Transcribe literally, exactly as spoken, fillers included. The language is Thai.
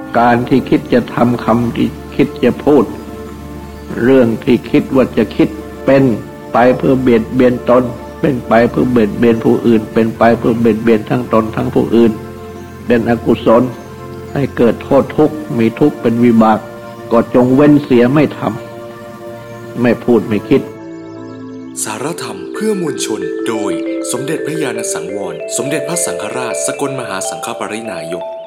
การที่คิดจะทำคำที่คิดจะพูดเรื่องที่คิดว่าจะคิดเป็นไปเพื่อเบียดเบียนตนเป็นไปเพื่อเบียดเบียนผู้อื่นเป็นไปเพื่อเบียดเบียนทั้งตนทั้งผู้อื่นเป็นอกุศลให้เกิดโทษทุกข์มีทุกข์เป็นวิบากก็จงเว้นเสียไม่ทำไม่พูดไม่คิดสารธรรมเพื่อมวลชนโดยสมเด็จพระญาณสังวรสมเด็จพระสังฆราชสกลมหาสังฆปรินายก